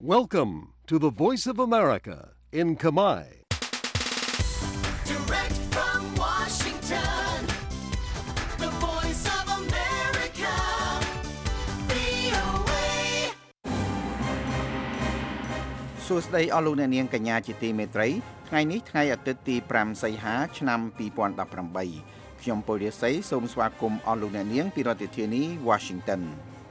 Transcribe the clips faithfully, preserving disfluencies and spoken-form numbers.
Welcome to the Voice of America in Khmer. Direct from Washington, the Voice of America, វី អូ เอសួស្តីអស់លោកអ្នកនាងកញ្ញាជាទីមេត្រីថ្ងៃនេះថ្ងៃអាទិត្យទីប្រាំសីហាឆ្នាំពីរពាន់ដប់ប្រាំបីខ្ញុំពុយរិស័យសូមស្វាគមន៍អស់លោកអ្នកនាងពីរដ្ឋធានី Washington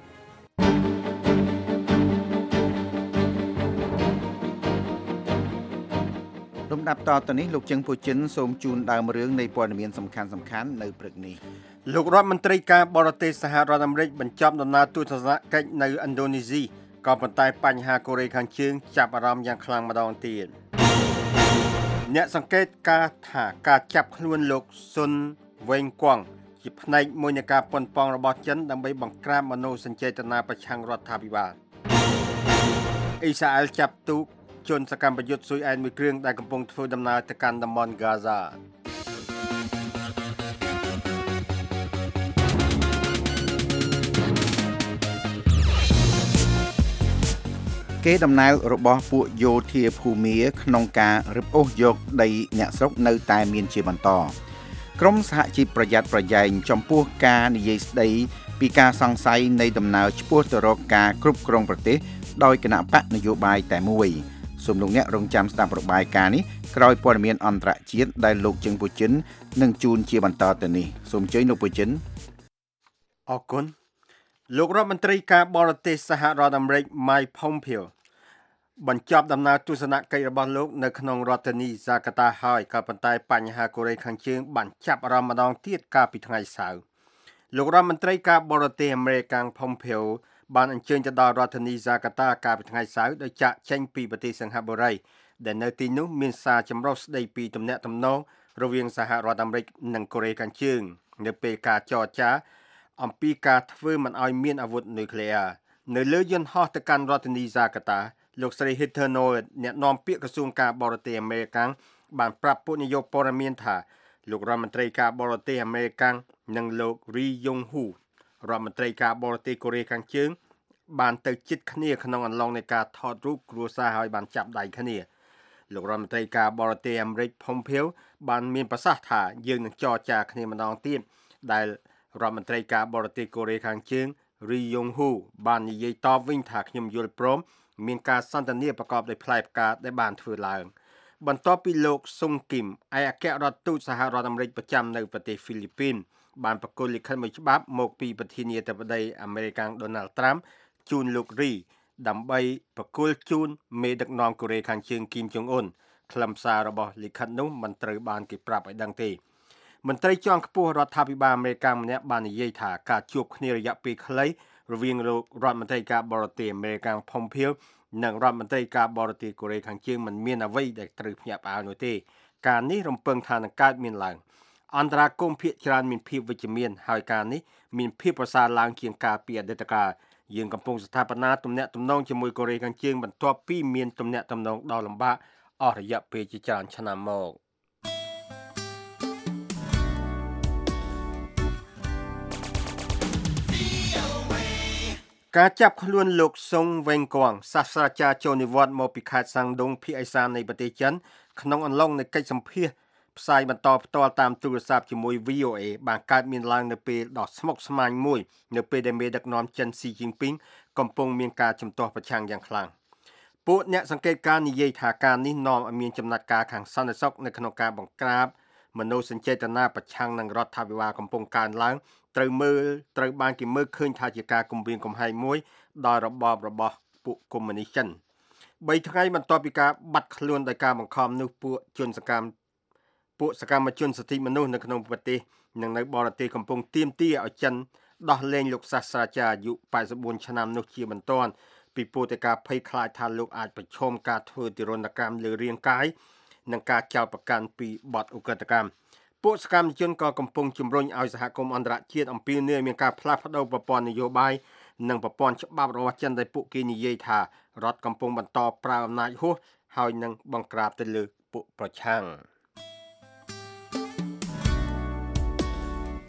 លំដាប់តទៅនេះលោកជឹងពូចិនសូមជូនដើមរឿងនៃព័ត៌មានសំខាន់សំខាន់នៅព្រឹកនេះលោករដ្ឋមន្ត្រីការបរទេសសហរដ្ឋអាមេរិកបញ្ចប់ដំណើរទស្សនកិច្ចនៅឥណ្ឌូនេស៊ីក៏ប៉ុន្តែបញ្ហាកូរ៉េខាងជើងចាប់អារម្មណ៍យ៉ាងខ្លាំងម្ដងទៀតអ្នកសង្កេតការថាការចាប់ខ្លួនលោកស៊ុនវែងគង់ជាផ្នែកមួយនៃការប៉ុនប៉ងរបស់ចិនដើម្បីបង្ក្រាបមនោសញ្ចេតនាប្រឆាំងរដ្ឋាភិបាលអ៊ីស្រាអែលចាប់ទូកជនសកម្មប្រយុទ្ធស៊ុយអែនមួយគ្រឿងដែលកំពុងធ្វើដំណើរទៅកាន់តំបន់ហ្គាហ្សាគេដំណើររបស់ពួកយោធាភូមាក្នុងការរឹបអូសយកដីអ្នកស្រុកនៅតែមានជាបន្តក្រមសហជីពប្រយ័ត្នប្រយែងចំពោះការនិយាយស្ដីពីការសង្ស័យនៃដំណើរឆ្ពោះទៅរកការគ្រប់គ្រងប្រទេសដោយគណៈបកនយោបាយតែមួយសូមលោកអ្នករងចាំស្ដាប់របាយការណ៍នេះក្រោយព័ត៌មានអន្តរជាតិដែលលោកជឹងពូចិននឹងជូនជាបន្តទៅនេះសូមអញ្ជើញលោកពូចិនអរគុណលោករដ្ឋមន្ត្រីការបរទេសសហរដ្ឋអាមេរិក Mike Pompeo បញ្ចប់ដំណើរទស្សនកិច្ចរបស់លោកនៅក្នុងរដ្ឋធានីហ្សាកាតាហើយក៏ប៉ុន្តែបញ្ហាកូរ៉េខាងជើងបានចាប់អារម្មណ៍ម្ដងទៀតកាលពីថ្ងៃសៅរ៍លោករដ្ឋមន្ត្រីការបរទេសអាមេរិក Pompeo បានអញ្ជើញទៅដល់រដ្ឋធានីហ្សាកាតាកាលពីថ្ងៃសៅរ៍ដោយចាក់ចេញពីប្រទេសសិង្ហបុរីដែលនៅទីនោះមានសារចម្រុះស្ដីពីទំនាក់ទំនងរវាងសហរដ្ឋអាមេរិកនិងកូរ៉េខាងជើងនៅពេលការចរចាអំពីការធ្វើមិនឲ្យមានអាវុធនុយក្លេអ៊ែរនៅលើយន្តហោះទៅកាន់រដ្ឋធានីហ្សាកាតាលោកស្រី Heather Nauert អ្នកនាំពាក្យក្រសួងការបរទេសអាមេរិកបានប្រាប់ពួកនាយកព័ត៌មានថាលោករដ្ឋមន្ត្រីការបរទេសអាមេរិកនិងលោក Ri Yong Ho រដ្ឋមន្ត្រីការបរទេសកូរ៉េខាងជើងបានទៅជិតគ្នាក្នុងអំឡុងនៃការថតរូបគ្រួសារហើយបានចាប់ដៃគ្នាលោករដ្ឋមន្ត្រីការបរទេសអាមេរិក Pompeo បានមានប្រសាសន៍ថាយើងនឹងចរចាគ្នាម្ដងទៀតដែលរដ្ឋមន្ត្រីការបរទេសកូរ៉េខាងជើង Ri Yong Ho បាននិយាយតបវិញថាខ្ញុំយល់ព្រមមានការសន្ទនាប្រកបដោយផ្លែផ្កាដែលបានធ្វើឡើងបន្ទាប់ពីលោកស៊ុងគីមឯកអគ្គរដ្ឋទូតសហរដ្ឋអាមេរិកប្រចាំនៅប្រទេសហ្វីលីពីនបានប្រគល់លិខិតមួយច្បាប់មកពីប្រធានាធិបតីអាមេរិក Donald Trump ជូនលោក Ri ដើម្បីប្រគល់ជូនមេដឹកនាំកូរ៉េខាងជើងគីមចុងអ៊ុនខ្លឹមសាររបស់លិខិតនោះមិនត្រូវបានគេប្រាប់ឲ្យដឹងទេមន្ត្រីជាន់ខ្ពស់រដ្ឋាភិបាលអាមេរិកម្នាក់បាននិយាយថាការជួបគ្នារយៈពេលខ្លីរវាងលោករដ្ឋមន្ត្រីការបរទេសអាមេរិក Pompeo និងរដ្ឋមន្ត្រីការបរទេសកូរ៉េខាងជើងមិនមានអ្វីដែលត្រូវភ្ញាក់ផ្អើលនោះទេការនេះរំពឹងថានឹងកើតមានឡើងអន្តរាគមន៍ភាគច្រើនមានភាពវិជ្ជមានហើយការនេះមានភាពប្រសើរឡើងជាងការពីអតីតកាលយើងកំពុងស្ថាបនាទំនាក់ទំនងជាមួយកូរ៉េខាងជើងបន្ទាប់ពីមានទំនាក់ទំនងដ៏លំបាកអស់រយៈពេលជាច្រើនឆ្នាំមកការចាប់ខ្លួនលោកស៊ុងវែងគង់សាស្ត្រាចារ្យចូលនិវត្តន៍មកពីខេត្តសាំងដុងភាគឦសាននៃប្រទេសចិនក្នុងអំឡុងនៃកិច្ចសម្ភាសន៍ផ្សាយបន្តផ្ទាល់តាមទូរស័ព្ទជាមួយ វី អូ เอ បានកើតមានឡើងនៅពេលដ៏ស្មុគស្មាញមួយនៅពេលដែលមេដឹកនាំចិនស៊ីជីនពីងកំពុងមានការជំទាស់ប្រឆាំងយ៉ាងខ្លាំងពួកអ្នកសង្កេតការណ៍និយាយថាការនេះនាំឲ្យមានចំណាត់ការខាងសន្តិសុខនៅក្នុងការបង្ក្រាបមនោសញ្ចេតនាប្រឆាំងនឹងរដ្ឋាភិបាលកំពុងកើនឡើងត្រូវមើលត្រូវបានគេមើលឃើញថាជាការគំរាមកំហែងមួយដល់របបរបស់ពួកកុម្មុយនីសចិនបីថ្ងៃបន្ទាប់ពីការបាត់ខ្លួនដោយការបង្ខំនោះពួកជនសកម្មពួកសកម្មជនសិទ្ធិមនុស្សនៅក្នុងប្រទេសនិងនៅបរទេសកំពុងទាមទារឲ្យចិនដោះលែងលោកសាស្ត្រាចារ្យអាយុប៉ែតសិបបួនឆ្នាំនោះជាបន្ទាន់ពីព្រោះតែការភ័យខ្លាចថាលោកអាចប្រឈមការធ្វើទារុណកម្មលើរាងកាយនិងការចោទប្រកាន់ពីបទឧក្រិដ្ឋកម្មពួកសកម្មជនក៏កំពុងជំរុញឲ្យសហគមន៍អន្តរជាតិអំពាវនាវមានការផ្លាស់ប្តូរប្រព័ន្ធនយោបាយនិងប្រព័ន្ធច្បាប់របស់ចិនដែលពួកគេនិយាយថារដ្ឋកំពុងបន្តប្រើអំណាចហួសហើយនឹងបង្ក្រាបទៅលើពួកប្រឆាំង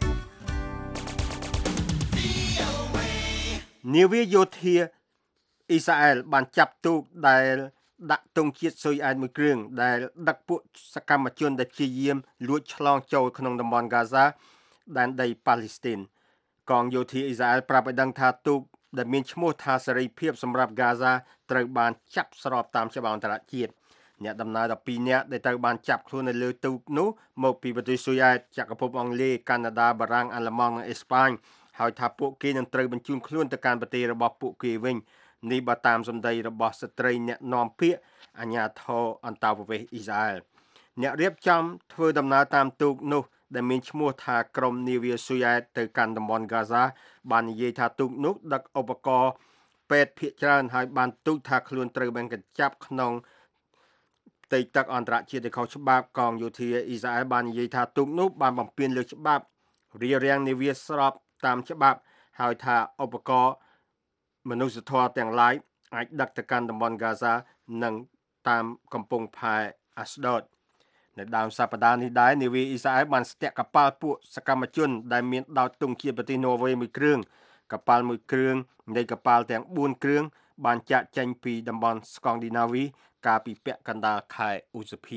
នាវាយោធាអ៊ីស្រាអែលបានចាប់ទូកដែលដាក់ទង់ជាតិស៊ុយអែតមួយគ្រឿងដែលដឹកពួកសកម្មជនដែលព្យាយាមលួចឆ្លងចូលក្នុងតំបន់ហ្គាហ្សាដែនដីប៉ាឡេស្ទីនកងយោធាអ៊ីស្រាអែលប្រាប់ឲ្យដឹងថាទូកដែលមានឈ្មោះថាសេរីភាពសម្រាប់ហ្គាហ្សាត្រូវបានចាប់ស្របតាមច្បាប់អន្តរជាតិអ្នកដំណើរដប់ពីរនាក់ដែលត្រូវបានចាប់ខ្លួននៅលើទូកនោះមកពីប្រទេសស៊ុយអែតចក្រភពអង់គ្លេសកាណាដាបារាំងអាល្លឺម៉ង់និងអេស្ប៉ាញហើយថាពួកគេនឹងត្រូវបញ្ជូនខ្លួនទៅកាន់ប្រទេសរបស់ពួកគេវិញនេះបើតាមសម្ដីរបស់ស្ត្រីអ្នកនាំពាក្យអាជ្ញាធរអន្តរប្រវេសន៍អ៊ីស្រាអែលអ្នករៀបចំធ្វើដំណើរតាមទូកនោះដែលមានឈ្មោះថាក្រុមនាវាស៊ុយអែតទៅកាន់តំបន់ហ្គាហ្សាបាននិយាយថាទូកនោះដឹកឧបករណ៍ពេទ្យភាគច្រើនហើយបានទូកថាខ្លួនត្រូវបានកញ្ចាប់ក្នុងផ្ទៃទឹកអន្តរជាតិដែលខុសច្បាប់កងយោធាអ៊ីស្រាអែលបាននិយាយថាទូកនោះបានបំពានលើច្បាប់រារាំងនាវាស្របតាមច្បាប់ហើយថាឧបករណ៍មនុស្សធម៌ទាំងឡាយអាចដឹកទៅកាន់តំបន់ហ្គាហ្សានិងតាមកំពង់ផែអាស្ដូតនៅដើមសប្តាហ៍នេះដែរនាវាអ៊ីស្រាអែលបានស្ទាក់កប៉ាល់ពួកសកម្មជនដែលមានដោតទង់ជាតិប្រទេសណ័រវេសមួយគ្រឿងកប៉ាល់មួយគ្រឿងនៃកប៉ាល់ទាំងបួនគ្រឿងបានចាក់ចេញពីតំបន់ស្កង់ឌីណាវីកាលពីពាក់កណ្ដាលខែឧសភា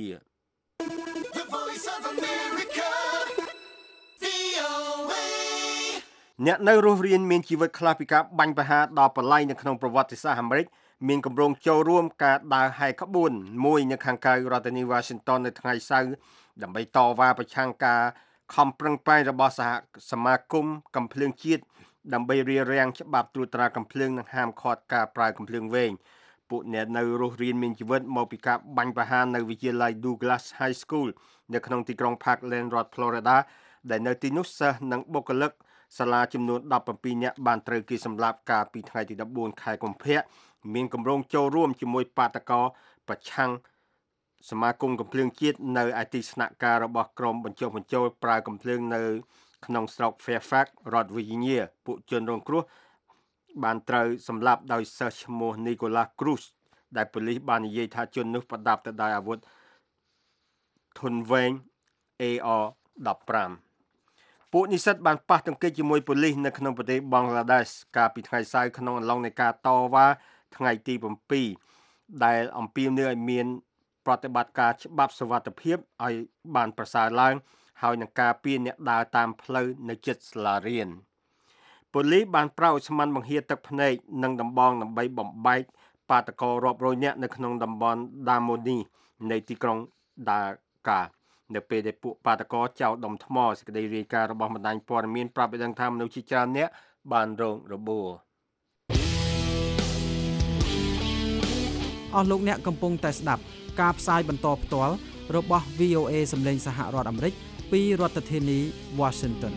The Voice of America, វី អូ เอអ្នកនៅរស់រានមានជីវិតខ្លះពីការបាញ់ប្រហារដល់បល័យនៅក្នុងប្រវត្តិសាស្ត្រអាមេរិកមានគម្រោងចូលរួមការដើរហែកក្បួនមួយនៅខាងក្រៅរដ្ឋធានី Washington នៅថ្ងៃសៅរ៍ដើម្បីតវ៉ាប្រឆាំងការខំប្រឹងប្រែងរបស់សហសមាគមកាំភ្លើងជាតិដើម្បីរារាំងច្បាប់ត្រួតត្រាកាំភ្លើងនិងហាមឃាត់ការប្រើកាំភ្លើងវែងពួកអ្នកនៅរស់រានមានជីវិតមកពីការបាញ់ប្រហារនៅវិទ្យាល័យ Douglas High School នៅក្នុងទីក្រុង Parkland រដ្ឋ Florida ដែលនៅទីនោះសិស្សនិងបុគ្គលិកសាលាចំនួនដប់ប្រាំពីរនាក់បានត្រូវគេសម្លាប់កាលពីថ្ងៃទីដប់បួនខែកុម្ភៈមានគម្រោងចូលរួមជាមួយបាតកោប្រឆាំងសមាគមកំភ្លើងជាតិនៅឯទីស្នាក់ការរបស់ក្រុមបញ្ចុះបញ្ចូលប្រើកំភ្លើងនៅក្នុងស្រុក Fairfax រដ្ឋ Virginia ពួកជនរងគ្រោះបានត្រូវសម្លាប់ដោយសិស្សឈ្មោះ Nicholas Cruz ដែលប៉ូលីសបាននិយាយថាជននោះប្រដាប់ទៅដោយអាវុធធុនវែង เอ អារ ដប់ប្រាំពួកនិស្សិតបានប៉ះទង្គិចជាមួយប៉ូលីសនៅក្នុងប្រទេសបង់ក្លាដេសកាលពីថ្ងៃសៅរ៍ក្នុងអំឡុងនៃការតវ៉ាថ្ងៃទី7ដែលអំពាវនាវឲ្យមានប្រតិបត្តិការច្បាប់សុវត្ថិភាពឲ្យបានប្រសើរឡើងហើយនឹងការពារអ្នកដើរតាមផ្លូវនៅជិតសាលារៀនប៉ូលីសបានប្រោសស្មានបង្ហៀទឹកភ្នែកនិងដំបងដើម្បីបំបែកបាតកោរាប់រយនាក់នៅក្នុងតំបន់ដាម៉ូនីនៃទីក្រុងដាកានៅពេលដែលពួកបាតកោចោទដុំថ្មសេចក្តីរាយការណ៍របស់បណ្ដាញព័ត៌មានប្រាប់ឲ្យដឹងថាមនុស្សជាច្រើនអ្នកបានរងរបួសអស់លោកអ្នកកំពុងតែស្ដាប់ការផ្សាយបន្តផ្ទាល់របស់ វី អូ เอ សម្លេងសហរដ្ឋអាមេរិកពីរដ្ឋធានី Washington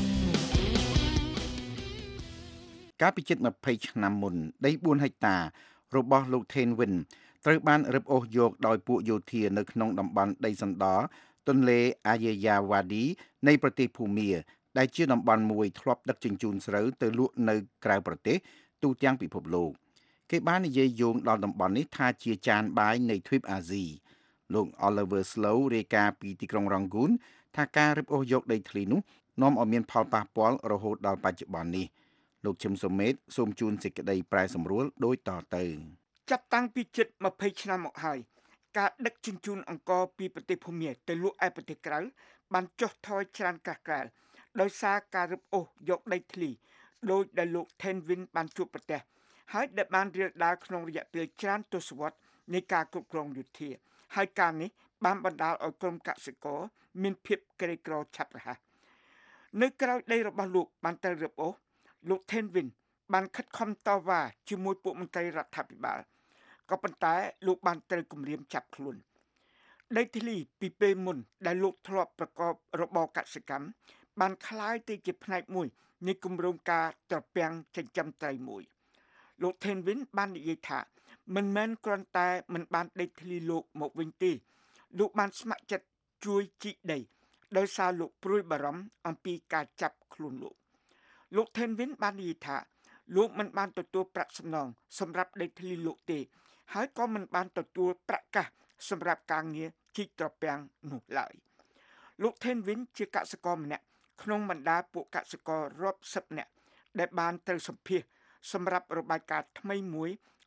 កាលពីជិតម្ភៃឆ្នាំមុនដីបួនហិកតារបស់លោក Ken Win ត្រូវបានរឹបអូសយកដោយពួកយោធានៅក្នុងតំបន់ដីសណ្ដទន្លេអាយាយ៉ាវ៉ាឌីនៃប្រទេសភូមាដែលជាតំបន់មួយធ្លាប់ដឹកជញ្ជូនស្រូវទៅលក់នៅក្រៅប្រទេសទូទាំងពិភពលោកគេបាននិយាយយោងដល់តំបន់នេះថាជាចានបាយនៃទ្វីបអាស៊ីលោក Oliver Slow រាយការណ៍ពីទីក្រុង Rangoon ថាការរឹបអូសយកដីធ្លីនោះនាំឲ្យមានផលប៉ះពាល់រហូតដល់បច្ចុប្បន្ននេះលោកឈឹមសុមេតសូមជូនសេចក្តីប្រែសម្រួលដូចតទៅចាប់តាំងពីជិតម្ភៃឆ្នាំមកហើយការដឹកជញ្ជូនអង្ករពីប្រទេសភូមាទៅលក់ឯប្រទេសក្រៅបានចុះថយច្រើនកាសក្រែលដោយសារការរឹបអូសយកដីធ្លីដោយដែលលោក Ken Win បានជួបប្រទះហើយដែលបានរាលដាលក្នុងរយៈពេលច្រើនទសវត្សរ៍នៃការគ្រប់គ្រងយោធាហើយការនេះបានបណ្ដាលឲ្យក្រុមកសិករមានភាពក្រីក្រឆាប់រហ័សនៅក្រៅដីរបស់លោកបានត្រូវរឹបអូសលោក Ken Win បានខិតខំតវ៉ាជាមួយពួកមន្ត្រីរដ្ឋាភិបាលក៏ប៉ុន្តែលោកបានត្រូវគំរាមចាប់ខ្លួនដីធ្លីពីពេលមុនដែលលោកធ្លាប់ប្រកបរបរកសិកម្មបានคล้ายទៅជាផ្នែកមួយនៃគម្រោងការត្រពាំងចិញ្ចឹមត្រីមួយលោក Ken Win បាននិយាយថាមិនមែនគ្រាន់តែមិនបានដីធ្លីលោកមកវិញទេលោកបានស្ម័គ្រចិត្តជួយជីកដីដោយសារលោកព្រួយបារម្ភអំពីការចាប់ខ្លួនលោកលោក Ken Win បាននិយាយថាលោកមិនបានទទួលប្រាក់សំណងសម្រាប់ដីធ្លីលោកទេហើយក៏មិនបានទទួលប្រាក់កាសសម្រាប់ការងារជីកត្រពាំងនោះឡើយលោក Ken Win ជាកសិករម្នាក់ក្នុងបណ្ដាពួកកសិកររាប់សិបនាក់ដែលបានត្រូវសម្ភាសសម្រាប់របាយការណ៍ថ្មីមួយ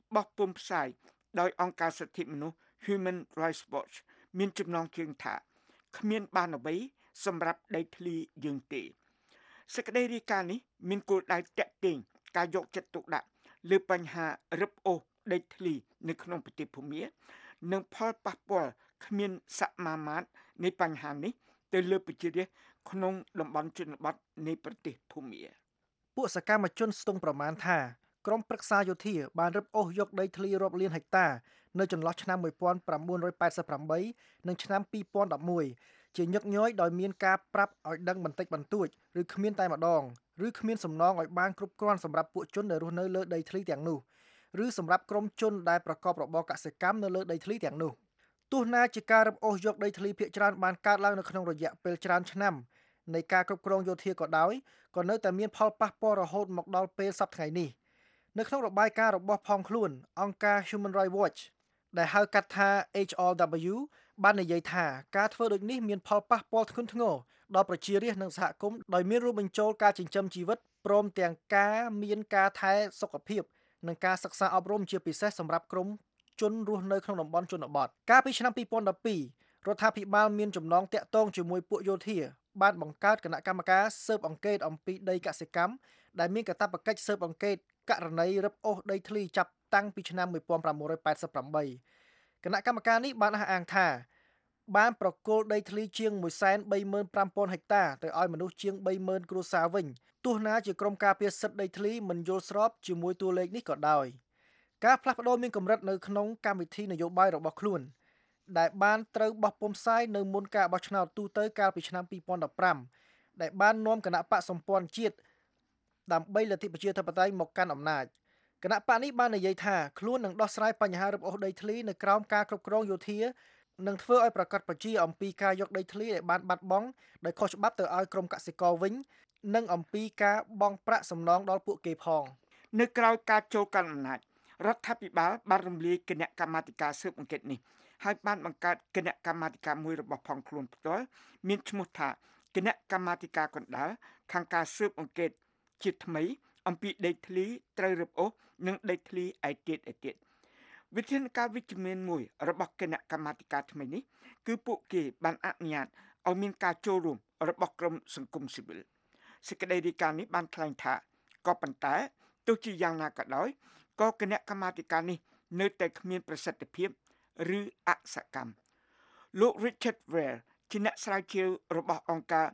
បោះពុម្ពផ្សាយដោយអង្គការសិទ្ធិមនុស្ស Human Rights Watch មានចំណងជើងថាគ្មានបានអ្វីសម្រាប់ដីធ្លីយើងទេសេចក្តីរាយការណ៍នេះមានគោលដៅតាក់ទងការយកចិត្តទុកដាក់លើបញ្ហារឹបអូសដីធ្លីនៅក្នុងប្រទេសភូមានិងផលប៉ះពាល់គ្មានសមាមាត្រនៃបញ្ហានេះទៅលើប្រជារាស្ត្រក្នុងតំបន់ជនបទនៃប្រទេសភូមាពួកសកម្មជនស្ទង់ប្រមាណថាក្រុមប្រឹក្សាយោធាបានរឹបអូសយកដីធ្លីរាប់លានហិកតានៅចន្លោះឆ្នាំmột nghìn chín trăm tám mươi támនិងឆ្នាំពីរពាន់ដប់មួយជាញឹកញយដោយមានការប្រាប់ឲ្យដឹងបន្តិចបន្តួចឬគ្មានតែម្ដងឬគ្មានសំណងឲ្យបានគ្រប់គ្រាន់សម្រាប់ពួកជនដែលរស់នៅលើដីធ្លីទាំងនោះឬសម្រាប់ក្រុមជនដែលប្រកបរបរកសិកម្មនៅលើដីធ្លីទាំងនោះទោះណាជាការរឹបអូសយកដីធ្លីភាគច្រើនបានកើតឡើងនៅក្នុងរយៈពេលច្រើនឆ្នាំនៃការគ្រប់គ្រងយោធាក៏ដោយក៏នៅតែមានផលប៉ះពាល់រហូតមកដល់ពេលសប្តាហ៍នេះនៅក្នុងរបាយការណ៍របស់ផងខ្លួនអង្គការ Human Rights Watch ដែលហៅកាត់ថា H R W បាននិយាយថាការធ្វើដូចនេះមានផលប៉ះពាល់ធ្ងន់ធ្ងរដល់ប្រជារាស្ត្រនិងសហគមន៍ដោយមានរួមបញ្ចូលការចិញ្ចឹមជីវិតព្រមទាំងការមានការថែសុខភាពនិងការសិក្សាអប់រំជាពិសេសសម្រាប់ក្រុមជនរស់នៅក្នុងតំបន់ជនបទកាលពីឆ្នាំពីរពាន់ដប់ពីររដ្ឋាភិបាលមានចំណងតាក់ទងជាមួយពួកយោធាបានបង្កើតគណៈកម្មការស៊ើបអង្កេតអំពីដីកសិកម្មដែលមានកាតព្វកិច្ចស៊ើបអង្កេតករណីរឹបអូសដីធ្លីចាប់តាំងពីឆ្នាំmột nghìn chín trăm tám mươi támគណៈកម្មការនេះបានអះអាងថាបានប្រគល់ដីធ្លីជាងmột trăm ba mươi lăm nghìnហិកតាទៅឲ្យមនុស្សជាងba mươi nghìnគ្រួសារវិញទោះណាជាក្រុមការពារសិទ្ធិដីធ្លីមិនយល់ស្របជាមួយតួលេខនេះក៏ដោយការផ្លាស់ប្ដូរមានកម្រិតនៅក្នុងកម្មវិធីនយោបាយរបស់ខ្លួនដែលបានត្រូវបោះពុម្ពផ្សាយនៅមុនការបោះឆ្នោតទូទៅកាលពីឆ្នាំពីរពាន់ដប់ប្រាំដែលបាននាំគណៈបកសម្ព័ន្ធជាតិដើម្បីលទ្ធិប្រជាធិបតេយ្យមកកាន់អំណាចគណៈបកនេះបាននិយាយថាខ្លួននឹងដោះស្រាយបញ្ហារឹបអូសដីធ្លីនៅក្រោមការគ្រប់គ្រងយោធានិងធ្វើឲ្យប្រកាសប្រជាអំពីការយកដីធ្លីដែលបានបាត់បង់ដោយខុសច្បាប់ទៅឲ្យក្រុមកសិករវិញនិងអំពីការបង់ប្រាក់សំណងដល់ពួកគេផងនៅក្រៅការចូលកាន់អំណាចរដ្ឋាភិបាលបានរំលាយគណៈកម្មាធិការស៊ើបអង្កេតនេះហើយបានបង្កើតគណៈកម្មាធិការមួយរបស់ផងខ្លួនផ្ទាល់មានឈ្មោះថាគណៈកម្មាធិការកណ្ដាលខាងការស៊ើបអង្កេតជាថ្មីអំពីដីធ្លីត្រូវរឹបអូសនិងដីធ្លីឯទៀតឯទៀតវិធានការវិជ្ជមានមួយរបស់គណៈកម្មាធិការថ្មីនេះគឺពួកគេបានអនុញ្ញាតឲ្យមានការចូលរួមរបស់ក្រុមសង្គមស៊ីវិលសេចក្តីរាយការណ៍នេះបានថ្លែងថាក៏ប៉ុន្តែទោះជាយ៉ាងណាក៏ដោយក៏គណៈកម្មាធិការនេះនៅតែគ្មានប្រសិទ្ធភាពឬអសកម្មលោក Richard Ware ជាអ្នកស្រាវជ្រាវរបស់អង្គការ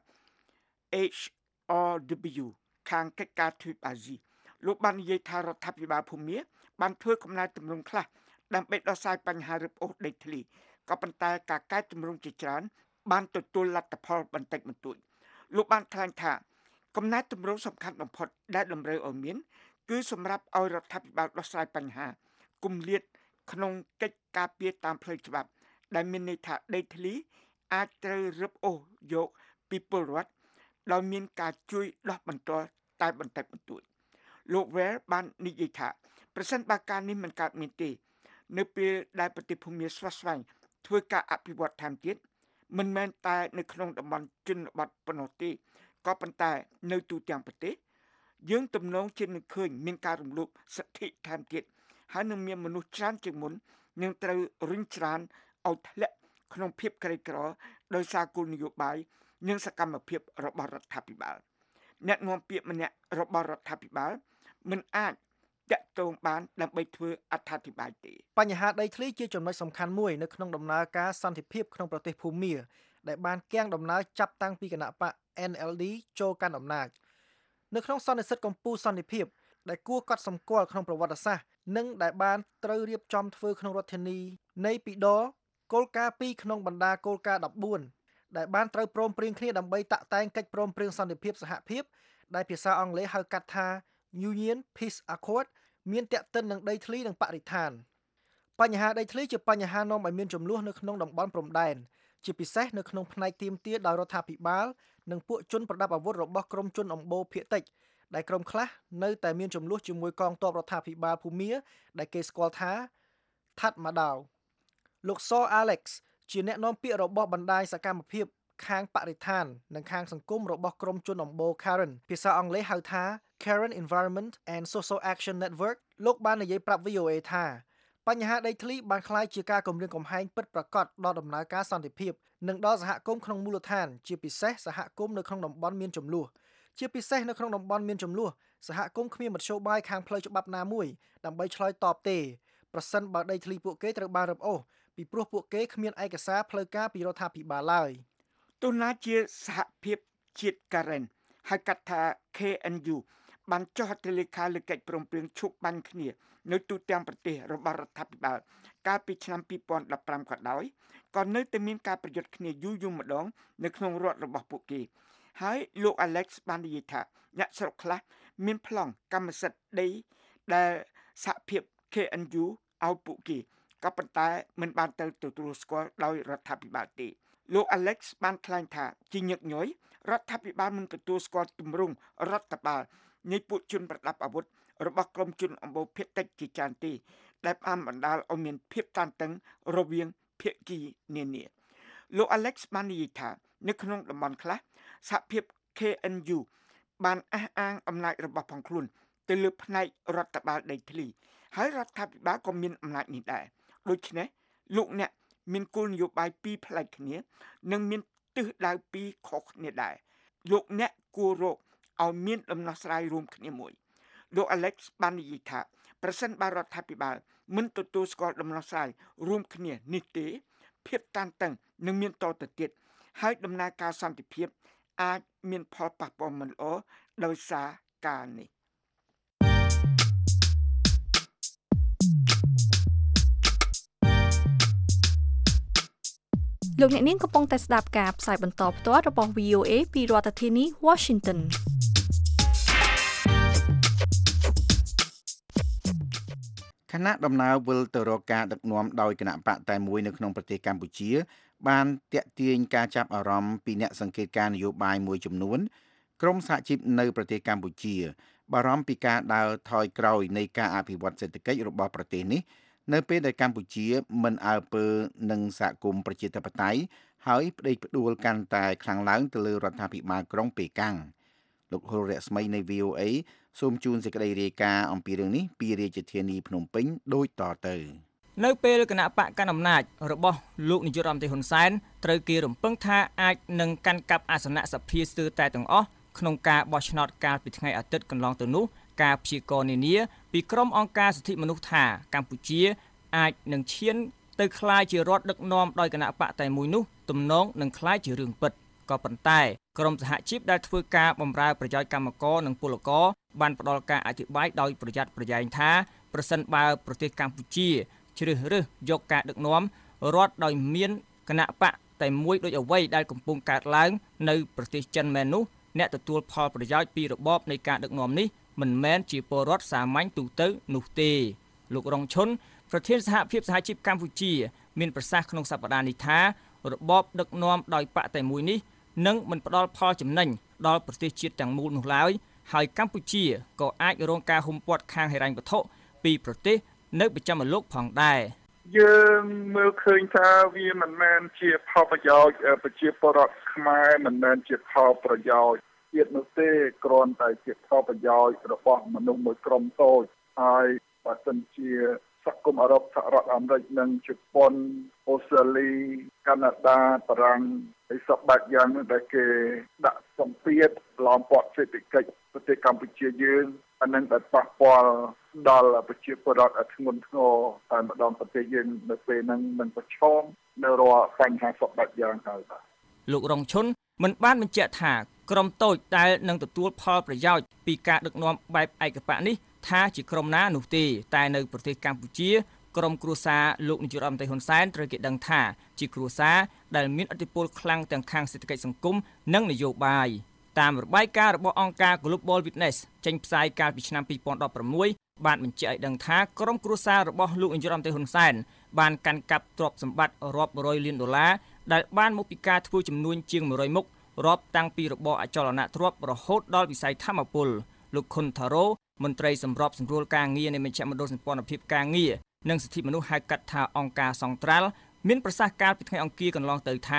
H R W ខាងកិច្ចការទ្វីបអាស៊ីលោកបាននិយាយថារដ្ឋាភិបាលភូមាបានធ្វើកំណែទម្រង់ខ្លះដើម្បីដោះស្រាយបញ្ហារឹបអូសដីធ្លីក៏ប៉ុន្តែការកែតម្រង់ជាច្រើនបានទទួលលទ្ធផលបន្តិចបន្តួចលោកបានថ្លែងថាកំណែទម្រង់សំខាន់បំផុតដែលតម្រូវឲ្យមានគឺសម្រាប់ឲ្យរដ្ឋាភិបាលដោះស្រាយបញ្ហាគម្លាតក្នុងកិច្ចការពារតាមផ្លូវច្បាប់ដែលមានន័យថាដីធ្លីអាចត្រូវរឹបអូសយកពីពលរដ្ឋដោយមានការជួយដោះបន្ទាល់តែបន្តិចបន្តួចលោក Ware បាននិយាយថាប្រសិនបើការនេះមិនកើតមានទេនៅពេលដែលប្រទេសភូមាស្វះស្វែងធ្វើការអភិវឌ្ឍថែមទៀតមិនមែនតែនៅក្នុងតំបន់ជនបទប៉ុណ្ណោះទេក៏ប៉ុន្តែនៅទូទាំងប្រទេសយើងទំនងជានឹងឃើញមានការរំលោភសិទ្ធិថែមទៀតហើយនឹងមានមនុស្សច្រើនជាងមុននឹងត្រូវរុញច្រានឲ្យធ្លាក់ក្នុងភាពក្រីក្រដោយសារគោលនយោបាយនិងសកម្មភាពរបស់រដ្ឋាភិបាលអ្នកនាំពាក្យម្នាក់របស់រដ្ឋាភិបាលមិនអាចតាក់ទងបានដើម្បីធ្វើអត្ថាធិប្បាយទេបញ្ហាដីធ្លីជាចំណុចសំខាន់មួយនៅក្នុងដំណើរការសន្តិភាពក្នុងប្រទេសភូមាដែលបានគាំងដំណើរចាប់តាំងពីគណៈបក N L D ចូលកាន់អំណាចនៅក្នុងសន្និសីទកម្ពុជាសន្តិភាពដែលគួរកត់សម្គាល់ក្នុងប្រវត្តិសាស្ត្រនិងដែលបានត្រូវរៀបចំធ្វើក្នុងរដ្ឋធានីនៃពីដរគោលការណ៍ពីរក្នុងបណ្ដាគោលការណ៍ដប់បួនដែលបានត្រូវព្រមព្រៀងគ្នាដើម្បីតាក់តែងកិច្ចព្រមព្រៀងសន្តិភាពសហភាពដែលភាសាអង់គ្លេសហៅកាត់ថា Union Peace Accord មានតាក់ទិននឹងដីធ្លីនិងបរិស្ថានបញ្ហាដីធ្លីជាបញ្ហានាំឲ្យមានចំនួននៅក្នុងតំបន់ព្រំដែនជាពិសេសនៅក្នុងផ្នែកទាមទារដោយរដ្ឋាភិបាលនិងពួកជនប្រដាប់អាវុធរបស់ក្រុមជនអម្បូរភាគតិចដែលក្រុមខ្លះនៅតែមានចំនួនជាមួយកងទ័ពរដ្ឋាភិបាលភូមាដែលគេស្គាល់ថាថាត់ម៉ាដាវលោកស Alex ជាអ្នកនាំពាក្យរបស់បណ្ដាញសកម្មភាពខាងបរិស្ថាននិងខាងសង្គមរបស់ក្រុមជនអម្បូរ Karen ភាសាអង់គ្លេសហៅថា Karen Environment and Social Action Network លោកបាននិយាយប្រាប់ វី អូ เอ ថាបញ្ហាដីធ្លីបានក្លាយជាការគំរាមកំហែងពិតប្រាកដដល់ដំណើរការសន្តិភាពនិងដល់សហគមន៍ក្នុងមូលដ្ឋានជាពិសេសសហគមន៍នៅក្នុងតំបន់មានចំនួនជាពិសេសនៅក្នុងតំបន់មានចំនួនសហគមន៍គ្មានមធ្យោបាយខាងផ្លូវច្បាប់ណាមួយដើម្បីឆ្លើយតបទេប្រសិនបើដីធ្លីពួកគេត្រូវបានរឹបអូសពីព្រោះពួកគេគ្មានឯកសារផ្លូវការពីរដ្ឋាភិបាលឡើយទូណាជាសហភាពជាតិ Karen ហៅកាត់ថា K N U បានចុះហត្ថលេខាលើកិច្ចព្រមព្រៀងឈប់បាញ់គ្នានៅទូទាំងប្រទេសរបស់រដ្ឋាភិបាលកាលពីឆ្នាំពីរពាន់ដប់ប្រាំក៏ដោយក៏នៅតែមានការប្រយុទ្ធគ្នាយូរយូរម្ដងនៅក្នុងរដ្ឋរបស់ពួកគេហើយលោក Alex បាននិយាយថាអ្នកស្រុកខ្លះមានប្លង់កម្មសិទ្ធិដីដែលសហភាព K N U ឲ្យពួកគេក៏ប៉ុន្តែមិនបានទៅទទួលស្គាល់ដោយរដ្ឋាភិបាលទេលោក Alex បានថ្លែងថាជាញឹកញយរដ្ឋាភិបាលមិនទទួលស្គាល់ទម្រង់រដ្ឋបាលនៃពួកជនប្រដាប់អាវុធរបស់ក្រុមជនអម្បូរភាគតិចជាច្រើនទេដែលបានបណ្ដាលឲ្យមានភាពតានតឹងរវាងភាគីនានាលោក Alex បាននិយាយថានៅក្នុងតំបន់ខ្លះសហភាព K N U បានអះអាងអំណាចរបស់ផងខ្លួនទៅលើផ្នែករដ្ឋបាលដីធ្លីហើយរដ្ឋាភិបាលក៏មានអំណាចនេះដែរដូច្នេះលោកអ្នកមានគោលនយោបាយពីរផ្លែកគ្នានិងមានទិសដៅពីរខុសគ្នាដែរលោកអ្នកគួររកឲ្យមានដំណោះស្រាយរួមគ្នាមួយលោក Alex បាននិយាយថាប្រសិនបើរដ្ឋាភិបាលមិនទទួលស្គាល់ដំណោះស្រាយរួមគ្នានេះទេភាពតានតឹងនឹងមានតទៅទៀតហើយដំណើរការសន្តិភាពអាចមានផលប៉ះពាល់មិនល្អដោយសារការនេះលោកអ្នកនាងកំពុងតែស្ដាប់ការផ្សាយបន្តផ្ទាល់របស់ វី អូ เอ ពីរដ្ឋធានី Washington គណៈដំណើរវិលទៅរកការដឹកនាំដោយគណៈបកតែមួយនៅក្នុងប្រទេសកម្ពុជាបានទាក់ទាញការចាប់អារម្មណ៍ពីអ្នកសង្កេតការណ៍នយោបាយមួយចំនួនក្រមសហជីពនៅប្រទេសកម្ពុជាបារម្ភពីការដើរថយក្រោយនៃការអភិវឌ្ឍសេដ្ឋកិច្ចរបស់ប្រទេសនេះនៅពេលដែលកម្ពុជាមិនអើពើនឹងសហគមន៍ប្រជាធិបតេយ្យហើយផ្ដេកផ្ដួលកាន់តែខ្លាំងឡើងទៅលើរដ្ឋាភិបាលក្រុងប៉េកាំងលោកហុលរស្មីនៃ វី អូ เอ សូមជូនសេចក្តីរាយការណ៍អំពីរឿងនេះពីរាជធានីភ្នំពេញដូចតទៅនៅពេលគណៈបកកណ្ដាលអំណាចរបស់លោកនាយករដ្ឋមន្ត្រីហ៊ុនសែនត្រូវគេរំពឹងថាអាចនឹងកាន់កាប់អាសនៈសភាស្ទើរតែទាំងអស់ក្នុងការបោះឆ្នោតកាលពីថ្ងៃអាទិត្យកន្លងទៅនោះការព្យាករណ៍នានាពីក្រុមអង្គការសិទ្ធិមនុស្សថាកម្ពុជាអាចនឹងឈានទៅក្លាយជារដ្ឋដឹកនាំដោយគណៈបកតែមួយនោះទំនងនឹងក្លាយជារឿងពិតក៏ប៉ុន្តែក្រុមសហជីពដែលធ្វើការបម្រើប្រយោជន៍កម្មករនិងពលករបានផ្ដល់ការអធិប្បាយដោយប្រយ័ត្នប្រយែងថាប្រសិនបើប្រទេសកម្ពុជាជ្រើសរើសយកការដឹកនាំរដ្ឋដោយមានគណៈបកតែមួយដូចអ្វីដែលកំពុងកើតឡើងនៅប្រទេសចិនមែននោះអ្នកទទួលផលប្រយោជន៍ពីរបបនៃការដឹកនាំនេះមិនមែនជាពលរដ្ឋសាមញ្ញទូទៅនោះទេលោករងឈុនប្រធានសហភាពសហជីពកម្ពុជាមានប្រសាសន៍ក្នុងសប្តាហ៍នេះថារបបដឹកនាំដោយបកតែមួយនេះនឹងមិនផ្ដល់ផលចំណេញដល់ប្រទេសជាតិទាំងមូលនោះឡើយហើយកម្ពុជាក៏អាចរងការហុំព័ទ្ធខាងហិរញ្ញវត្ថុពីប្រទេសនៅប្រចាំលោកផងដែរយើងមើលឃើញថាវាមិនមែនជាផលប្រយោជន៍ប្រជាពលរដ្ឋខ្មែរមិនមែនជាផលប្រយោជន៍ជាតិនោះទេគ្រាន់តែជាផលប្រយោជន៍របស់មនុស្សមួយក្រុមតូចហើយបើសិនជាសហគមន៍អឺរ៉ុបសហរដ្ឋអាមេរិកនិងជប៉ុនអូស្ត្រាលីកាណាដាបារាំងហើយសពបែបយ៉ាងនោះដែលគេដាក់សម្ពាធឡោមព័ទ្ធសេដ្ឋកិច្ចប្រទេសកម្ពុជាយើងអានឹងតែប៉ះពាល់ដល់ប្រជាពលរដ្ឋឲ្យធ្ងន់ធ្ងរតែម្ដងប្រទេសយើងនៅពេលហ្នឹងនឹងប្រឈមនៅរាល់បញ្ហាសពបែបយ៉ាងហើយបាទលោករងឈុនមិនបានបញ្ជាក់ថាក្រុមតូចដែលនឹងទទួលផលប្រយោជន៍ពីការដឹកនាំបែបឯកបកនេះថាជាក្រុមណានោះទេតែនៅប្រទេសកម្ពុជាក្រុមគ្រួសារលោកនាយករដ្ឋមន្ត្រីហ៊ុនសែនត្រូវគេដឹងថាជាគ្រួសារដែលមានឥទ្ធិពលខ្លាំងទាំងខាងសេដ្ឋកិច្ចសង្គមនិងនយោបាយតាមរបាយការណ៍របស់អង្គការ Global Witness ចេញផ្សាយកាលពីឆ្នាំពីរពាន់ដប់ប្រាំមួយបានបញ្ជាក់ឲ្យដឹងថាក្រុមគ្រួសាររបស់លោកនាយករដ្ឋមន្ត្រីហ៊ុនសែនបានកាន់កាប់ទ្រព្យសម្បត្តិរាប់រយលានដុល្លារដែលបានមកពីការធ្វើចំនួនជាងមួយរយមុខរាប់តាំងពីរបបអចលនទ្រព្យរហូតដល់វិស័យធម្មពលលោកខុនថារ៉ូមន្ត្រីសម្របសម្រួលការងារនៃមជ្ឈមណ្ឌលសម្ព័ន្ធភាពការងារនិងសិទ្ធិមនុស្សហៅកាត់ថាអង្គការសង្ត្រាល់មានប្រសាសន៍កាលពីថ្ងៃអង្គារកន្លងទៅថា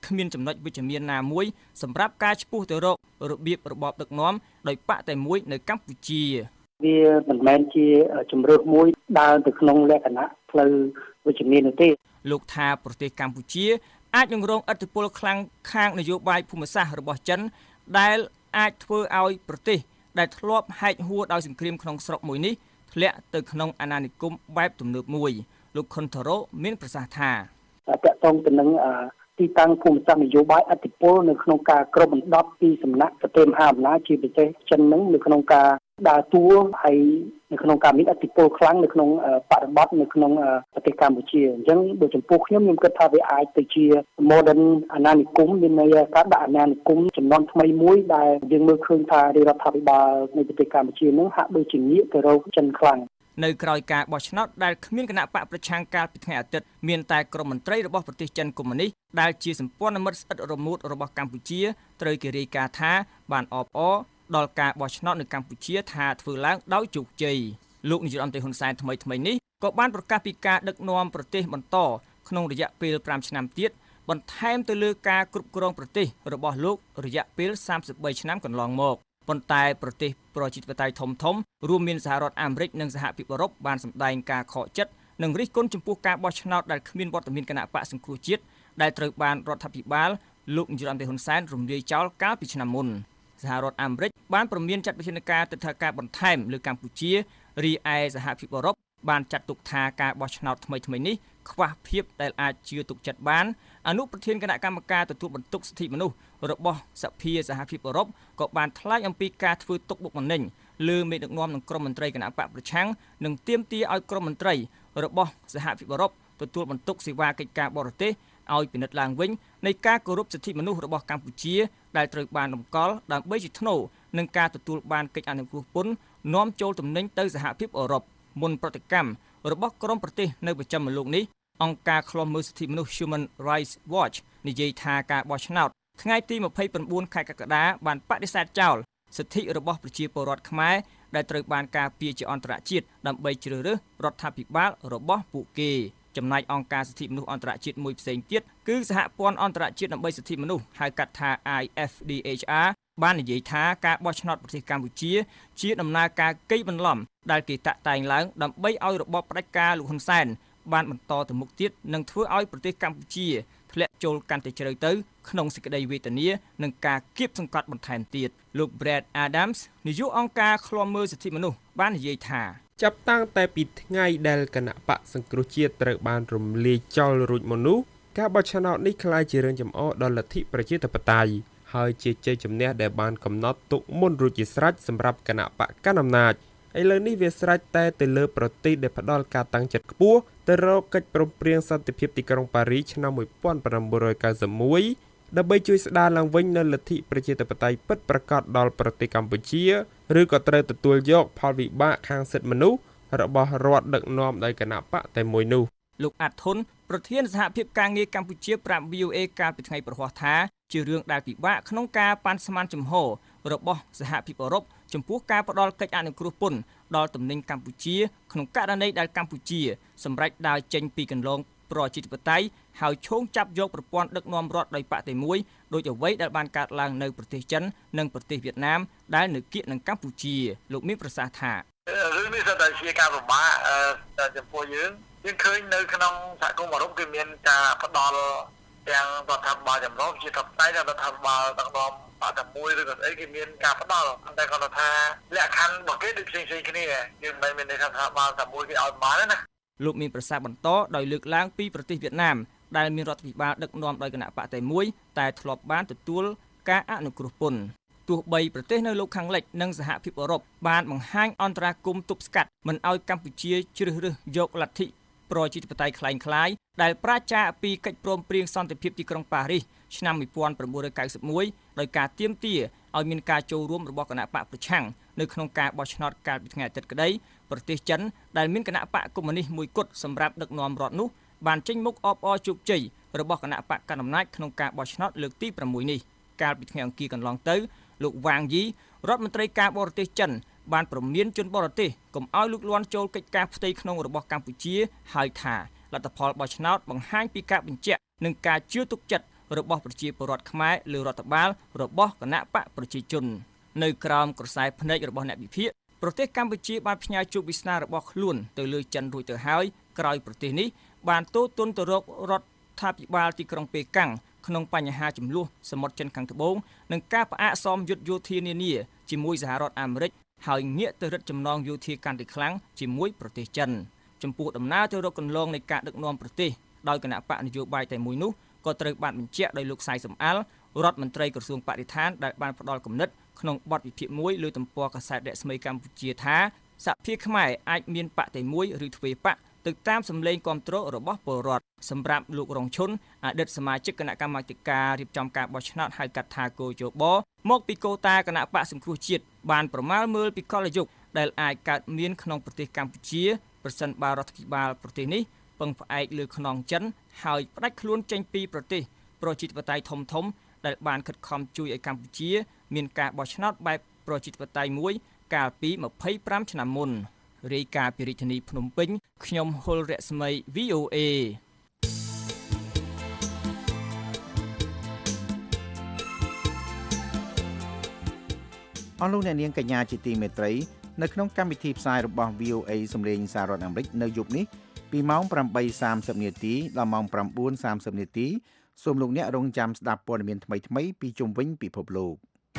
គ្មានចំណុចវិជ្ជមានណាមួយសម្រាប់ការឈ្មោះទៅរករបៀបរបបដឹកនាំដោយបកតែមួយនៅកម្ពុជាវាមិនមែនជាជំរឿសមួយដើរទៅក្នុងលក្ខណៈផ្លូវវិជ្ជមាននោះទេលោកថាប្រទេសកម្ពុជាអាចនឹងរងឥទ្ធិពលខ្លាំងខាងនយោបាយភូមិសាស្ត្ររបស់ចិនដែលអាចធ្វើឲ្យប្រទេសដែលធ្លាប់ហែកហួរដោយសង្គ្រាមក្នុងស្រុកមួយនេះធ្លាក់ទៅក្នុងអាណានិគមបែបទំនើបមួយលោកខុនថារ៉ូមានប្រសាសន៍ថាតកតងទៅនឹងទីតាំងភូមិសាស្ត្រនយោបាយឥទ្ធិពលនៅក្នុងការគ្របដណ្ដប់ពីសំណាក់ប្រទេសមហាអំណាចជាប្រទេសចិននឹងនៅក្នុងការដើរតួហើយនៅក្នុងការមានឥទ្ធិពលខ្លាំងនៅក្នុងបរិបទនៅក្នុងប្រទេសកម្ពុជាអញ្ចឹងដោយចំពោះខ្ញុំខ្ញុំគិតថាវាអាចទៅជា modern អាណានិគមមានន័យថាដាក់អាណានិគមចំនួនថ្មីមួយដែលយើងមើលឃើញថារដ្ឋាភិបាលនៃប្រទេសកម្ពុជានឹងហាក់ដូចជាងាកទៅរកចិនខ្លាំងនៅក្រោយការបោះឆ្នោតដែលគ្មានគណៈបកប្រឆាំងកាលពីថ្ងៃអាទិត្យមានតែក្រុមមន្ត្រីរបស់ប្រទេសចិនកុម្មុយនីសដែលជាសម្ព័ន្ធមិត្តស្អិតរមួតរបស់កម្ពុជាត្រូវគេរាយការណ៍ថាបានអបអរដល់ការបោះឆ្នោតនៅកម្ពុជាថាធ្វើឡើងដោយជោគជ័យលោកនាយករដ្ឋមន្ត្រីហ៊ុនសែនថ្មីថ្មីនេះក៏បានប្រកាសពីការដឹកនាំប្រទេសបន្តក្នុងរយៈពេលប្រាំឆ្នាំទៀតបន្ថែមទៅលើការគ្រប់គ្រងប្រទេសរបស់លោករយៈពេលសាមសិបបីឆ្នាំកន្លងមកប៉ុន្តែប្រទេសប្រជាធិបតេយ្យធំធំរួមមានសហរដ្ឋអាមេរិកនិងសហភាពអឺរ៉ុបបានសម្ដែងការខកចិត្តនិងរិះគន់ចំពោះការបោះឆ្នោតដែលគ្មានវត្តមានគណៈបកសង្គ្រោះជាតិដែលត្រូវបានរដ្ឋាភិបាលលោកនាយរដ្ឋមន្ត្រីហ៊ុនសែនរំលាយចោលកាលពីឆ្នាំមុនសហរដ្ឋអាមេរិកបានព្រមានចាត់វិធានការទិដ្ឋាការបន្ថែមលើកម្ពុជារីឯសហភាពអឺរ៉ុបបានចាត់ទុកថាការបោះឆ្នោតថ្មីៗនេះខ្វះភាពដែលអាចជឿទុកចិត្តបានអនុប្រធានគណៈកម្មការទទួលបន្ទុកសិទ្ធិមនុស្សរបស់សភាសហភាពអឺរ៉ុបក៏បានថ្លែងអំពីការធ្វើទុកបុកម្នេញលើមេដឹកនាំនិងក្រុមមន្ត្រីគណៈបកប្រឆាំងនិងទាមទារឲ្យក្រុមមន្ត្រីរបស់សហភាពអឺរ៉ុបទទួលបន្ទុកសេវាកិច្ចការបរទេសឲ្យពិនិត្យឡើងវិញនៃការគោរពសិទ្ធិមនុស្សរបស់កម្ពុជាដែលត្រូវបានរំកល់ដើម្បីជាថ្នូរនឹងការទទួលបានកិច្ចអនុគ្រោះពន្ធនាំចូលទំនិញទៅសហភាពអឺរ៉ុបមុនប្រតិកម្មរបស់ក្រុមប្រទេសនៅប្រចាំលោកនេះអង្គការឃ្លាំមើលសិទ្ធិមនុស្ស Human Rights Watch និយាយថាការបោះឆ្នោតថ្ងៃទីម្ភៃប្រាំបួនខែកក្កដាបានបដិសេធចោលសិទ្ធិរបស់ប្រជាពលរដ្ឋខ្មែរដែលត្រូវបានការពារជាអន្តរជាតិដើម្បីជ្រើសរើសរដ្ឋាភិបាលរបស់ពួកគេចំណែកអង្គការសិទ្ធិមនុស្សអន្តរជាតិមួយផ្សេងទៀតគឺសហព័ន្ធអន្តរជាតិដើម្បីសិទ្ធិមនុស្សហៅកាត់ថា I F D H R បាននិយាយថាការបោះឆ្នោតប្រទេសកម្ពុជាជាដំណើរការកេរបន្លំដែលគេតាក់តែងឡើងដើម្បីឲ្យរបបផ្ដាច់ការលោកហ៊ុនសែនបានបន្តទៅមុខទៀតនិងធ្វើឲ្យប្រទេសកម្ពុជាធ្លាក់ចូលកាន់តែជ្រៅទៅក្នុងសេចក្តីវេទនានិងការគៀបសង្កត់បន្ថែមទៀតលោក Brad Adams នាយកអង្គការឃ្លាំមើលសិទ្ធិមនុស្សបាននិយាយថាចាប់តាំងតែពីថ្ងៃដែលគណៈបកសង្គ្រោះជាតិត្រូវបានរំលាយចោលរួចមកនោះការបោះឆ្នោតនេះក្លាយជារឿងចម្អកដល់លទ្ធិប្រជាធិបតេយ្យហើយជាជ័យជំនះដែលបានកំណត់ទុកមុនរួចជាស្រេចសម្រាប់គណៈបកកណ្ដាលអំណាចឥឡូវនេះវាស្រេចតែទៅលើប្រទេសដែលផ្ដល់ការតាំងចិត្តខ្ពស់ទៅរកកិច្ចព្រមព្រៀងសន្តិភាពទីក្រុងប៉ារីសឆ្នាំmột nghìn chín trăm chín mươi mốtដើម្បីជួយស្ដារឡើងវិញនូវលទ្ធិប្រជាធិបតេយ្យពិតប្រាកដដល់ប្រទេសកម្ពុជាឬក៏ត្រូវទទួលយកផលវិបាកខាងសិទ្ធិមនុស្សរបស់រដ្ឋដឹកនាំដោយគណៈបកតែមួយនោះលោកអាត់ធុនប្រធានសហភាពការងារកម្ពុជាប្រាប់ V O A កាលពីថ្ងៃប្រហ័សថាជារឿងដែលពិបាកក្នុងការប៉ាន់ស្មានចំហរបស់សហភាពអឺរ៉ុបចំពោះការផ្ដល់កិច្ចអនុគ្រោះពន្ធដល់ទំនិញកម្ពុជាក្នុងករណីដែលកម្ពុជាសម្រេចដើរចេញពីគន្លងប្រជាធិបតេយ្យហើយឈោងចាប់យកប្រព័ន្ធដឹកនាំរដ្ឋដោយបកតែមួយដោយអ្វីដែលបានកើតឡើងនៅប្រទេសចិននិងប្រទេសវៀតណាមដែលនៅគៀកនឹងកម្ពុជាលោកមានប្រសាសន៍ថារឿងនេះស្ទើរតែជាការពិបាកចំពោះយើងយើងឃើញនៅក្នុងសហគមន៍អឺរ៉ុបគឺមានការផ្ដល់ទាំងរដ្ឋាភិបាលចម្រុះជាថបតៃនិងរដ្ឋាភិបាលដឹកនាំបកតែមួយឬក៏អីគេមានការផ្ដល់តែគាត់ថាលក្ខខណ្ឌរបស់គេដូចផ្សេងៗគ្នាគឺមិនមានន័យថារដ្ឋាភិបាលតែមួយគេឲ្យបានទេណាលោកមានប្រសាសន៍បន្តដោយលើកឡើងពីប្រទេសវៀតណាមដែលមានរដ្ឋាភិបាលដឹកនាំដោយគណៈបកតែមួយតែធ្លាប់បានទទួលការអនុគ្រោះពន្ធទោះបីប្រទេសនៅលោកខាងលិចនិងសហភាពអឺរ៉ុបបានបង្ហាញអន្តរាគមន៍ទប់ស្កាត់មិនឲ្យកម្ពុជាជ្រើសរើសយកលទ្ធិប្រជាធិបតេយ្យคล้ายៗដែលប្រជាពីកិច្ចព្រមព្រៀងសន្តិភាពទីក្រុងប៉ារីសឆ្នាំmột nghìn chín trăm chín mươi mốtដោយការទាមទារឲ្យមានការចូលរួមរបស់គណៈបកប្រឆាំងនៅក្នុងការបោះឆ្នោតកាលពីថ្ងៃអាទិត្យក្តីប្រទេសចិនដែលមានគណៈបកកុម្មុយនីសមួយគត់សម្រាប់ដឹកនាំរដ្ឋនោះបានចេញមុខអបអរជោគជ័យរបស់គណៈបកកណ្ដាលអំណាចក្នុងការបោះឆ្នោតលើកទីប្រាំមួយនេះកាលពីថ្ងៃអង្គារកន្លងទៅលោកវ៉ាងយីរដ្ឋមន្ត្រីការបរទេសចិនបានព្រមានជនបរទេសកុំឲ្យលូកលាន់ចូលកិច្ចការផ្ទៃក្នុងរបស់កម្ពុជាហើយថាលទ្ធផលបោះឆ្នោតបង្ហាញពីការបញ្ជាក់និងការជឿទុកចិត្តរបស់ប្រជាពលរដ្ឋខ្មែរលើរដ្ឋបាលរបស់គណៈបកប្រជាជននៅក្រោមក្រសែភ្នែករបស់អ្នកវិភាគប្រទេសកម្ពុជាបានផ្ញើជោគវាសនារបស់ខ្លួនទៅលើចិនរួចទៅហើយក្រោយប្រទេសនេះបានទោទន់ទៅរករដ្ឋាភិបាលទីក្រុងប៉េកាំងក្នុងបញ្ហាចំនួនសមុទ្រចិនខាងត្បូងនិងការផ្អាកសមយុទ្ធយោធានានាជាមួយសហរដ្ឋអាមេរិកហើយងាកទៅរឹតចំណងយោធាកាន់តែខ្លាំងជាមួយប្រទេសចិនចំពោះដំណើរទៅរកកន្លងនៃការដឹកនាំប្រទេសដោយគណៈបកនយោបាយតែមួយនោះក៏ត្រូវបានបញ្ជាក់ដោយលោកសៃសំអាល់រដ្ឋមន្ត្រីក្រសួងបរិស្ថានដែលបានផ្ដល់គំនិតក្នុងបទវិភាគមួយលើទំព័រកាសែតរស្មីកម្ពុជាថាសហភាពខ្មែរអាចមានបកតែមួយឬទ្វេបកទៅតាមសម្លេងគាំទ្ររបស់ពលរដ្ឋសម្រាប់លោករងឈុនអតីតសមាជិកគណៈកម្មាធិការរៀបចំការបោះឆ្នោតហៅកាត់ថាគោជបមកពីកូតាគណៈបកសង្គ្រោះជាតិបានប្រមាលមើលពីកលយុគដែលអាចកើតមានក្នុងប្រទេសកម្ពុជាប្រសិនបើរដ្ឋាភិបាលប្រទេសនេះពឹងផ្អែកលើខ្នងចិនហើយផ្ដាច់ខ្លួនចេញពីប្រទេសប្រជាធិបតេយ្យធំធំដែលបានខិតខំជួយឲ្យកម្ពុជាមានការបោះឆ្នោតបែបប្រជាធិបតេយ្យមួយកាលពីម្ភៃប្រាំឆ្នាំមុនរាយការណ៍ពីរាជធានីភ្នំពេញខ្ញុំហុលរស្មី វី អូ เอអស់លោកអ្នកនាងកញ្ញាជាទីមេត្រីនៅក្នុងកម្មវិធីផ្សាយរបស់ វី អូ เอ សម្លេងសាររដ្ឋអាមេរិកនៅយប់នេះពីម៉ោង ប្រាំបីសាមសិប នាទីដល់ម៉ោង ប្រាំបួនសាមសិប នាទីសូមលោកអ្នករងចាំស្ដាប់ព័ត៌មានថ្មីៗពីជុំវិញពិភពលោក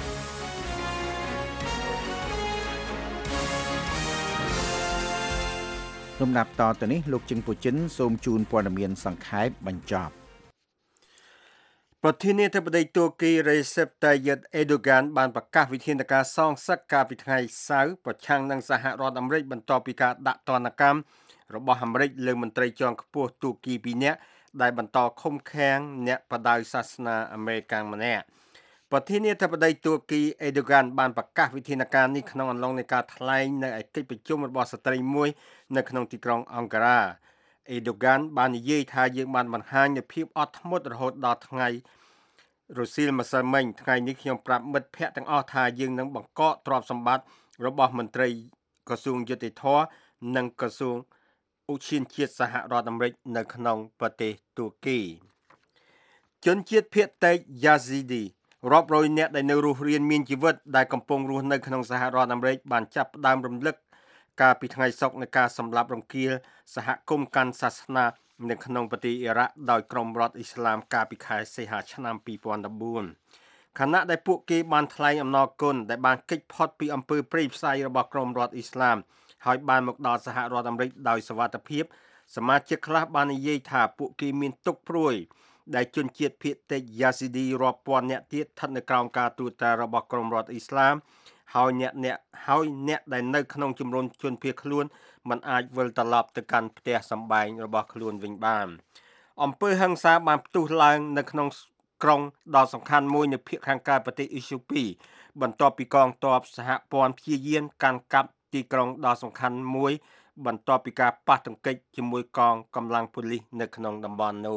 លំដាប់តទៅនេះលោកជឹងពូចិនសូមជូនព័ត៌មានសង្ខេបបញ្ចប់ប្រធានាធិបតីតួគី Recep Tayyip Erdogan បានប្រកាសវិធានការសងសឹកកាលពីថ្ងៃសៅរ៍ប្រឆាំងនឹងសហរដ្ឋអាមេរិកបន្ទាប់ពីការដាក់ទណ្ឌកម្មរបស់អាមេរិកលើមន្ត្រីជាន់ខ្ពស់តួគីពីរនាក់ដែលបន្តឃុំឃាំងអ្នកបដៅសាសនាអាមេរិកម្នាក់ប្រធានាធិបតីតួគី Erdogan បានប្រកាសវិធានការនេះក្នុងអំឡុងនៃការថ្លែងនៅឯកិច្ចប្រជុំរបស់ស្ត្រីមួយនៅក្នុងទីក្រុងអង្ការ៉ា Erdogan បាននិយាយថាយើងបានបង្ហាញនូវភាពអត់ធ្មត់រហូតដល់ថ្ងៃរសៀលម្សិលមិញថ្ងៃនេះខ្ញុំប្រាប់មិត្តភ័ក្តិទាំងអស់ថាយើងនឹងបង្កកទ្រព្យសម្បត្តិរបស់មន្ត្រីក្រសួងយុតិធធម៌និងក្រសួងឧទ្យានជាតិសហរដ្ឋអាមេរិកនៅក្នុងប្រទេសតួគីជនជាតិភាគតិច Yazidi រាប់រយនាក់ដែលនៅរស់រានមានជីវិតដែលកំពុងរស់នៅក្នុងសហរដ្ឋអាមេរិកបានចាប់ផ្ដើមរំលឹកកាលពីថ្ងៃសុក្រនៃការសម្លាប់រង្គាលសហគមន៍កាន់សាសនានៅក្នុងប្រទេសអ៊ីរ៉ាក់ដោយក្រុមរដ្ឋអ៊ីស្លាមកាលពីខែសីហាឆ្នាំពីរពាន់ដប់បួនខណៈដែលពួកគេបានថ្លែងអំណរគុណដែលបានគេចផុតពីអំពើព្រៃផ្សៃរបស់ក្រុមរដ្ឋអ៊ីស្លាមហើយបានមកដល់សហរដ្ឋអាមេរិកដោយសុវត្ថិភាពសមាជិកខ្លះបាននិយាយថាពួកគេមានទុក្ខព្រួយដែលជនជាតិភាគតិច Yazidi រាប់ពាន់នាក់ទៀតស្ថិតនៅក្រោមការទូតារបស់ក្រុមរដ្ឋអ៊ីស្លាមហើយអ្នកអ្នកហើយអ្នកដែលនៅក្នុងជំរំជនភៀសខ្លួនមិនអាចវិលត្រឡប់ទៅកាន់ផ្ទះសម្បែងរបស់ខ្លួនវិញបានអំពើហិង្សាបានផ្ទុះឡើងនៅក្នុងក្រុងដ៏សំខាន់មួយនៅភាគខាងកើតប្រទេសអ៊ីត្យូពីបន្ទាប់ពីកងទ័ពសហព័ន្ធព្យាយាមកាន់កាប់ទីក្រុងដ៏សំខាន់មួយបន្ទាប់ពីការប៉ះទង្គិចជាមួយកងកម្លាំងប៉ូលីសនៅក្នុងតំបន់នោះ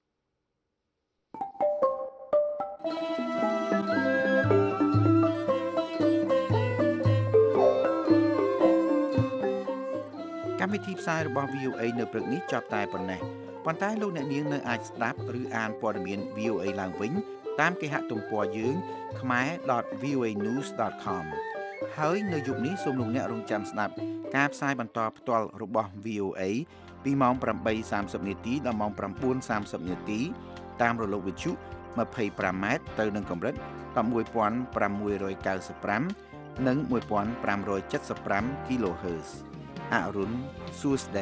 កម្មវិធីផ្សាយរបស់ វី អូ เอ នៅព្រឹកនេះចប់តែប៉ុណ្ណេះប៉ុន្តែលោកអ្នកនាងនៅអាចស្ដាប់ឬអានព័ត៌មាន វី អូ เอ ឡើងវិញតាមគេហទំព័រយើង ខមែរ ដត វី អូ เอ ញូស ដត ខម ហើយនៅយប់នេះសូមលោកអ្នករងចាំស្ដាប់ការផ្សាយបន្តផ្ទាល់របស់ វី អូ เอ ពីម៉ោង ប្រាំបីសាមសិប នាទីដល់ម៉ោង ប្រាំបួនសាមសិប នាទីតាមរលកវិទ្យុ ម្ភៃប្រាំម៉ែត្រទៅនឹងកម្រិត ដប់មួយពាន់ប្រាំមួយរយកៅសិបប្រាំ និងមួយពាន់ប្រាំរយចិតសិបប្រាំ គីឡូហឺសអរុនសួស្ដី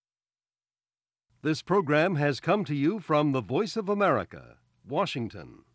This program has come to you from the Voice of America, Washington.